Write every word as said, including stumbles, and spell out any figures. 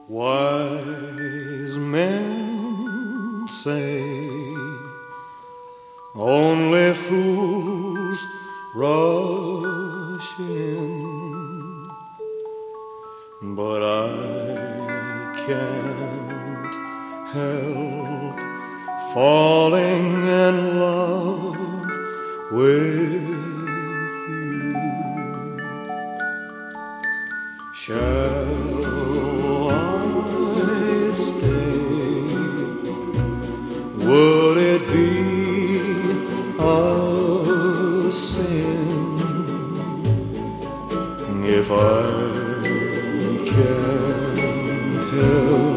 Wise men say only fools rush in, but I can't help falling in love with you. Shall I stay? Would it be a sin if I can't help